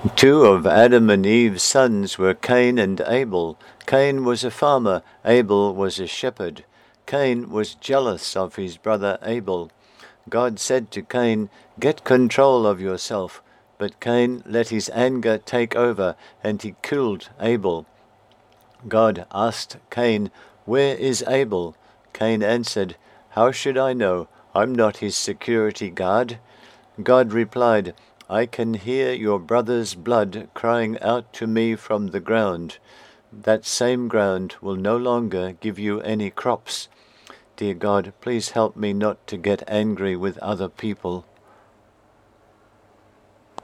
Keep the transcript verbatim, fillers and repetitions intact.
Two of Adam and Eve's sons were Cain and Abel. Cain was a farmer, Abel was a shepherd. Cain was jealous of his brother Abel. God said to Cain, "Get control of yourself." But Cain let his anger take over, and he killed Abel. God asked Cain, "Where is Abel?" Cain answered, "How should I know? I'm not his security guard." God replied, "I can hear your brother's blood crying out to me from the ground. That same ground will no longer give you any crops." Dear God, please help me not to get angry with other people.